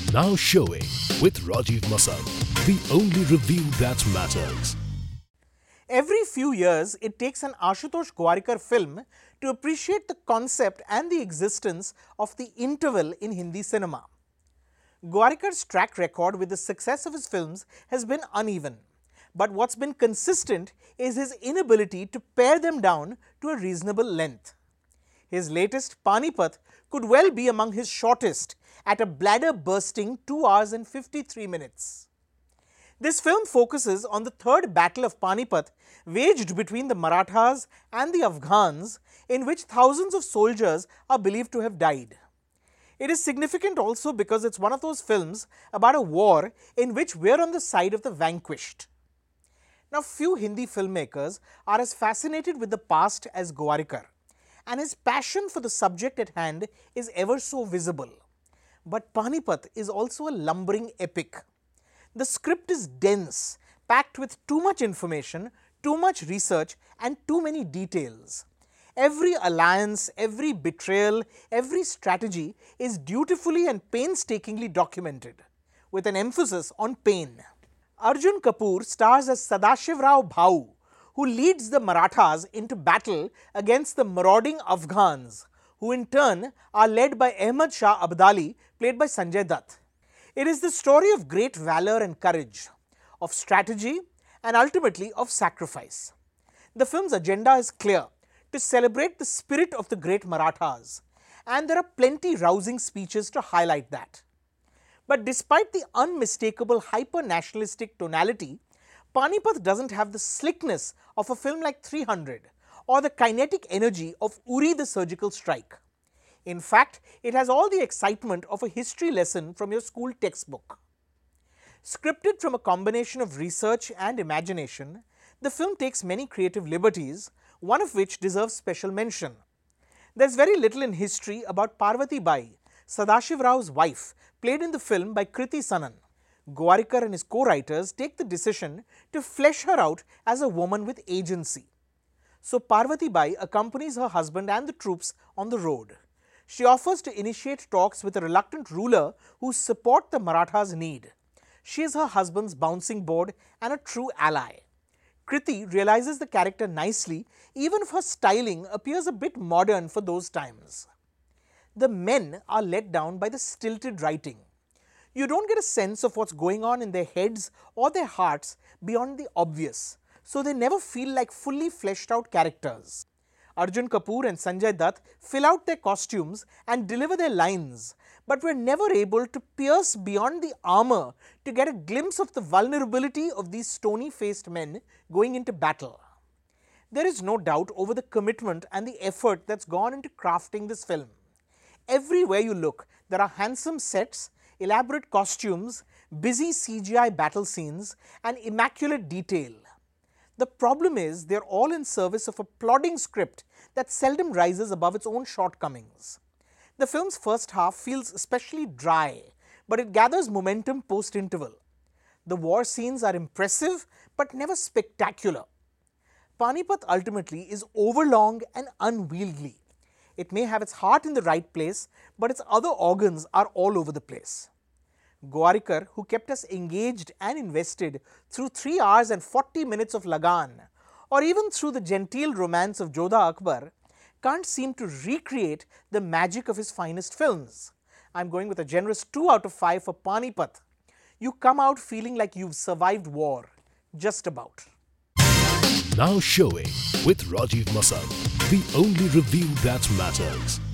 Now showing with Rajiv Masal, the only review that matters. Every few years, it takes an Ashutosh Gowarikar film to appreciate the concept and the existence of the interval in Hindi cinema. Gowarikar's track record with the success of his films has been uneven, but what's been consistent is his inability to pare them down to a reasonable length. His latest, Panipat, could well be among his shortest, at a bladder-bursting 2 hours and 53 minutes. This film focuses on the third battle of Panipat waged between the Marathas and the Afghans, in which thousands of soldiers are believed to have died. It is significant also because it's one of those films about a war in which we're on the side of the vanquished. Now, few Hindi filmmakers are as fascinated with the past as Gowarikar, and his passion for the subject at hand is ever so visible. But Panipat is also a lumbering epic. The script is dense, packed with too much information, too much research, and too many details. Every alliance, every betrayal, every strategy is dutifully and painstakingly documented, with an emphasis on pain. Arjun Kapoor stars as Sadashiv Rao Bhau, who leads the Marathas into battle against the marauding Afghans, who in turn are led by Ahmad Shah Abdali, played by Sanjay Dutt. It is the story of great valor and courage, of strategy, and ultimately of sacrifice. The film's agenda is clear: to celebrate the spirit of the great Marathas, and there are plenty rousing speeches to highlight that. But despite the unmistakable hyper-nationalistic tonality, Panipat doesn't have the slickness of a film like 300 or the kinetic energy of Uri the Surgical Strike. In fact, it has all the excitement of a history lesson from your school textbook. Scripted from a combination of research and imagination, the film takes many creative liberties, one of which deserves special mention. There's very little in history about Parvati Bai, Sadashiv Rao's wife, played in the film by Kriti Sanan. Gowarikar and his co-writers take the decision to flesh her out as a woman with agency. So Parvati Bai accompanies her husband and the troops on the road. She offers to initiate talks with a reluctant ruler whose support the Marathas need. She is her husband's bouncing board and a true ally. Kriti realizes the character nicely, even if her styling appears a bit modern for those times. The men are let down by the stilted writing. You don't get a sense of what's going on in their heads or their hearts beyond the obvious, so they never feel like fully fleshed out characters. Arjun Kapoor and Sanjay Dutt fill out their costumes and deliver their lines, but we're never able to pierce beyond the armor to get a glimpse of the vulnerability of these stony-faced men going into battle. There is no doubt over the commitment and the effort that's gone into crafting this film. Everywhere you look, there are handsome sets, elaborate costumes, busy CGI battle scenes, and immaculate detail. The problem is they're all in service of a plodding script that seldom rises above its own shortcomings. The film's first half feels especially dry, but it gathers momentum post-interval. The war scenes are impressive, but never spectacular. Panipat ultimately is overlong and unwieldy. It may have its heart in the right place, but its other organs are all over the place. Gowarikar, who kept us engaged and invested through 3 hours and 40 minutes of Lagan, or even through the genteel romance of Jodha Akbar, can't seem to recreate the magic of his finest films. I'm going with a generous 2 out of 5 for Panipat. You come out feeling like you've survived war. Just about. Now showing with Rajiv Masal, the only review that matters.